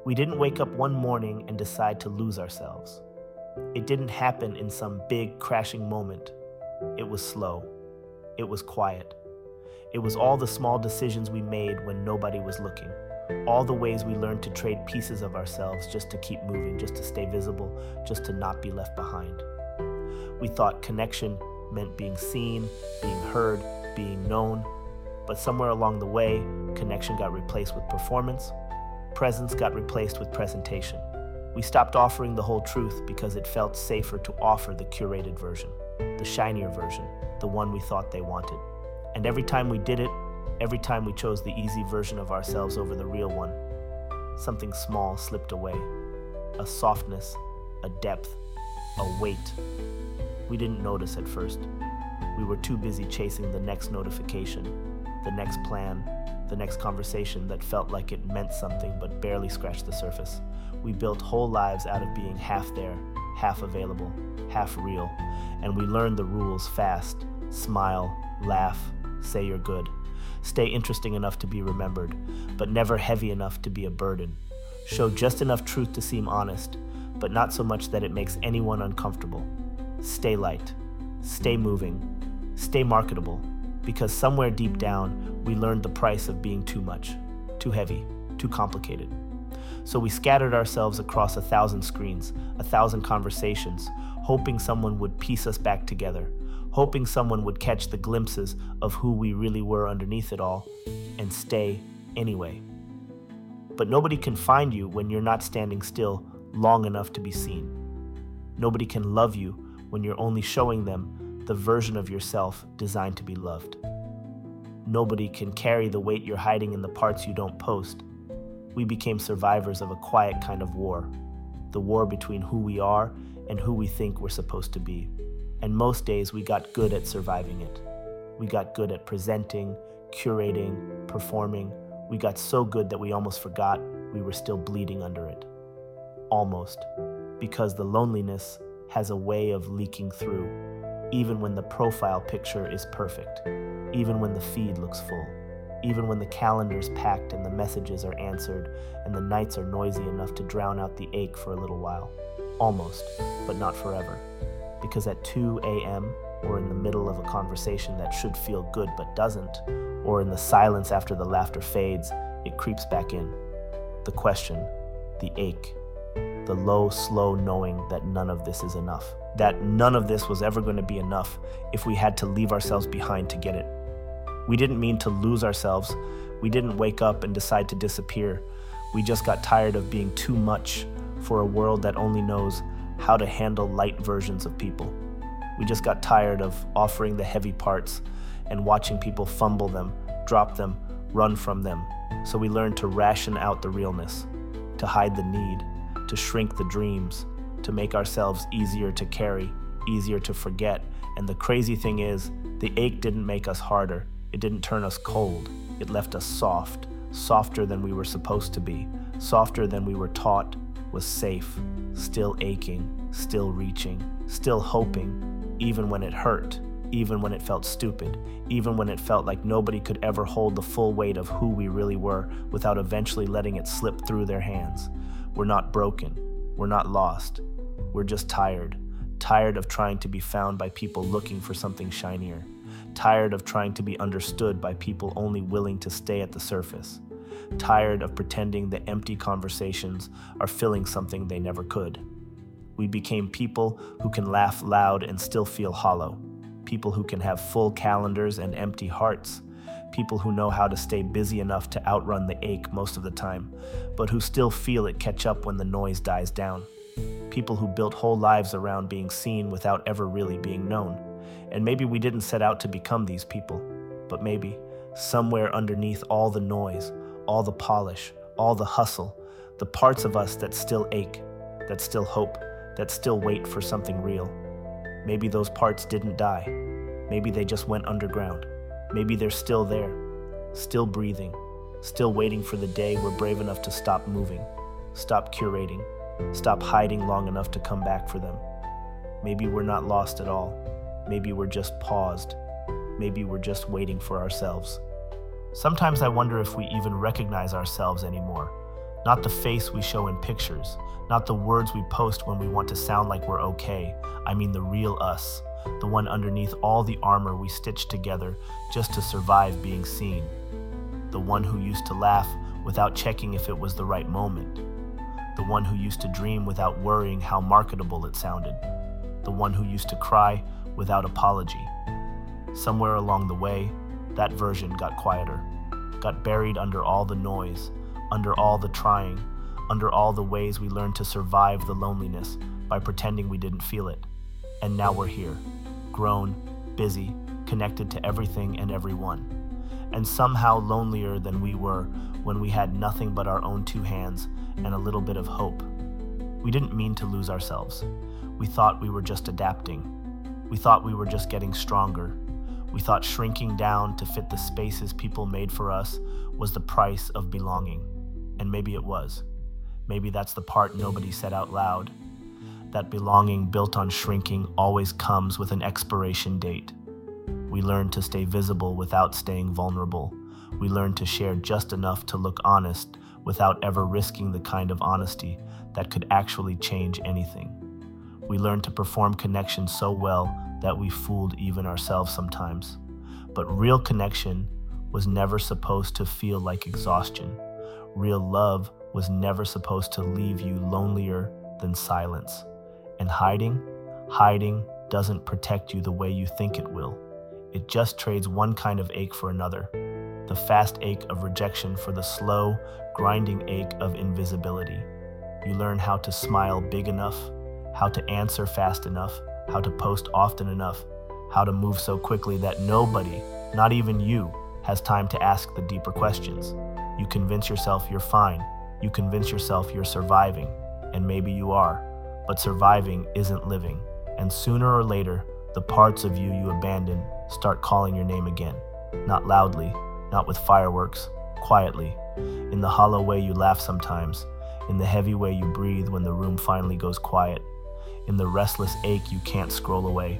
We didn't wake up one morning and decide to lose ourselves. It didn't happen in some big crashing moment. It was slow. It was quiet. It was all the small decisions we made when nobody was looking. All the ways we learned to trade pieces of ourselves just to keep moving, just to stay visible, just to not be left behind. We thought connection meant being seen, being heard, being known. But somewhere along the way, connection got replaced with performance. Presence got replaced with presentation. We stopped offering the whole truth because it felt safer to offer the curated version, the shinier version, the one we thought they wanted. And every time we did it, every time we chose the easy version of ourselves over the real one, something small slipped away. A softness, a depth, a weight. We didn't notice at first. We were too busy chasing the next notification, the next plan, the next conversation that felt like it meant something but barely scratched the surface. We built whole lives out of being half there, half available, half real, and we learned the rules fast. Smile, laugh, say you're good. Stay interesting enough to be remembered, but never heavy enough to be a burden. Show just enough truth to seem honest, but not so much that it makes anyone uncomfortable. Stay light, stay moving, stay marketable, because somewhere deep down, we learned the price of being too much, too heavy, too complicated. So we scattered ourselves across 1,000 screens, 1,000 conversations, hoping someone would piece us back together, hoping someone would catch the glimpses of who we really were underneath it all, and stay anyway. But nobody can find you when you're not standing still long enough to be seen. Nobody can love you when you're only showing them the version of yourself designed to be loved. Nobody can carry the weight you're hiding in the parts you don't post. We became survivors of a quiet kind of war, the war between who we are and who we think we're supposed to be. And most days we got good at surviving it. We got good at presenting, curating, performing. We got so good that we almost forgot we were still bleeding under it. Almost, because the loneliness has a way of leaking through, even when the profile picture is perfect, even when the feed looks full, even when the calendar's packed and the messages are answered and the nights are noisy enough to drown out the ache for a little while. Almost, but not forever. Because at 2 a.m., or in the middle of a conversation that should feel good but doesn't, or in the silence after the laughter fades, it creeps back in. The question, the ache, the low, slow knowing that none of this is enough. That none of this was ever going to be enough if we had to leave ourselves behind to get it. We didn't mean to lose ourselves. We didn't wake up and decide to disappear. We just got tired of being too much for a world that only knows how to handle light versions of people. We just got tired of offering the heavy parts and watching people fumble them, drop them, run from them. So we learned to ration out the realness, to hide the need, to shrink the dreams, to make ourselves easier to carry, easier to forget. And the crazy thing is, the ache didn't make us harder. It didn't turn us cold. It left us soft, softer than we were supposed to be, softer than we were taught was safe, still aching, still reaching, still hoping, even when it hurt, even when it felt stupid, even when it felt like nobody could ever hold the full weight of who we really were without eventually letting it slip through their hands. We're not broken. We're not lost. We're just tired. Tired of trying to be found by people looking for something shinier. Tired of trying to be understood by people only willing to stay at the surface. Tired of pretending that empty conversations are filling something they never could. We became people who can laugh loud and still feel hollow. People who can have full calendars and empty hearts. People who know how to stay busy enough to outrun the ache most of the time, but who still feel it catch up when the noise dies down. People who built whole lives around being seen without ever really being known. And maybe we didn't set out to become these people, but maybe, somewhere underneath all the noise, all the polish, all the hustle, the parts of us that still ache, that still hope, that still wait for something real. Maybe those parts didn't die. Maybe they just went underground. Maybe they're still there, still breathing, still waiting for the day we're brave enough to stop moving, stop curating, stop hiding long enough to come back for them. Maybe we're not lost at all. Maybe we're just paused. Maybe we're just waiting for ourselves. Sometimes I wonder if we even recognize ourselves anymore. Not the face we show in pictures, not the words we post when we want to sound like we're okay. I mean the real us, the one underneath all the armor we stitched together just to survive being seen. The one who used to laugh without checking if it was the right moment. The one who used to dream without worrying how marketable it sounded. The one who used to cry without apology. Somewhere along the way, that version got quieter, got buried under all the noise, under all the trying, under all the ways we learned to survive the loneliness by pretending we didn't feel it. And now we're here, grown, busy, connected to everything and everyone, and somehow lonelier than we were when we had nothing but our own two hands and a little bit of hope. We didn't mean to lose ourselves. We thought we were just adapting. We thought we were just getting stronger. We thought shrinking down to fit the spaces people made for us was the price of belonging. And maybe it was. Maybe that's the part nobody said out loud. That belonging built on shrinking always comes with an expiration date. We learned to stay visible without staying vulnerable. We learned to share just enough to look honest without ever risking the kind of honesty that could actually change anything. We learned to perform connection so well that we fooled even ourselves sometimes. But real connection was never supposed to feel like exhaustion. Real love was never supposed to leave you lonelier than silence. And hiding doesn't protect you the way you think it will. It just trades one kind of ache for another. The fast ache of rejection for the slow, grinding ache of invisibility. You learn how to smile big enough, how to answer fast enough, how to post often enough, how to move so quickly that nobody, not even you, has time to ask the deeper questions. You convince yourself you're fine. You convince yourself you're surviving, and maybe you are, but surviving isn't living. And sooner or later, the parts of you abandon start calling your name again. Not loudly, not with fireworks, quietly, in the hollow way you laugh sometimes, in the heavy way you breathe when the room finally goes quiet, in the restless ache you can't scroll away.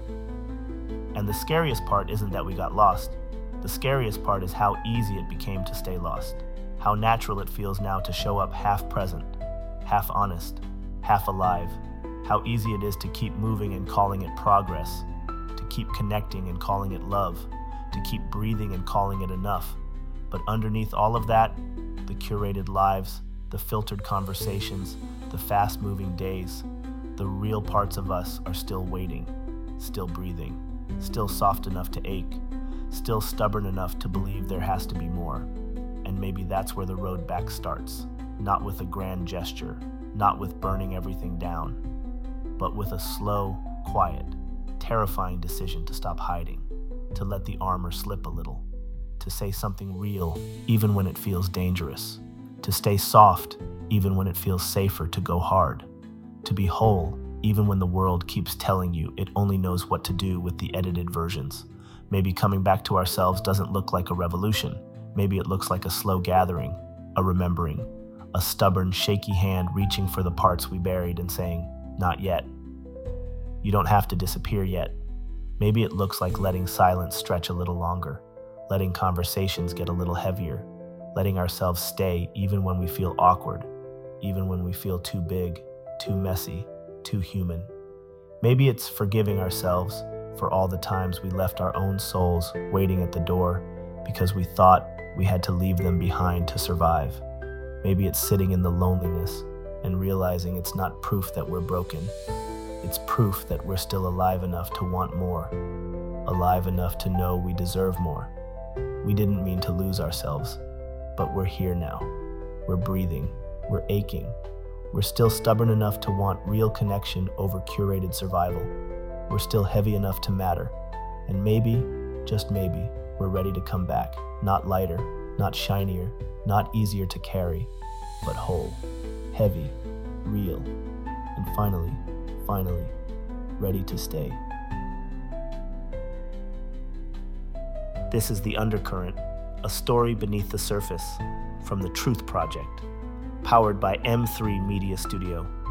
And the scariest part isn't that we got lost. The scariest part is how easy it became to stay lost. How natural it feels now to show up half present, half honest, half alive. How easy it is to keep moving and calling it progress, to keep connecting and calling it love, to keep breathing and calling it enough. But underneath all of that, the curated lives, the filtered conversations, the fast-moving days, the real parts of us are still waiting, still breathing, still soft enough to ache, still stubborn enough to believe there has to be more. And maybe that's where the road back starts, not with a grand gesture, not with burning everything down, but with a slow, quiet, terrifying decision to stop hiding, to let the armor slip a little, to say something real even when it feels dangerous, to stay soft even when it feels safer to go hard, to be whole even when the world keeps telling you it only knows what to do with the edited versions. Maybe coming back to ourselves doesn't look like a revolution. Maybe it looks like a slow gathering, a remembering, a stubborn, shaky hand reaching for the parts we buried and saying, "Not yet. You don't have to disappear yet." Maybe it looks like letting silence stretch a little longer, letting conversations get a little heavier, letting ourselves stay even when we feel awkward, even when we feel too big, too messy, too human. Maybe it's forgiving ourselves for all the times we left our own souls waiting at the door because we thought we had to leave them behind to survive. Maybe it's sitting in the loneliness and realizing it's not proof that we're broken. It's proof that we're still alive enough to want more, alive enough to know we deserve more. We didn't mean to lose ourselves, but we're here now. We're breathing, we're aching. We're still stubborn enough to want real connection over curated survival. We're still heavy enough to matter. And maybe, just maybe, we're ready to come back. Not lighter, not shinier, not easier to carry, but whole, heavy, real, and finally, ready to stay. This is The Undercurrent, a story beneath the surface, from the Truth Project, powered by M3 Media Studio.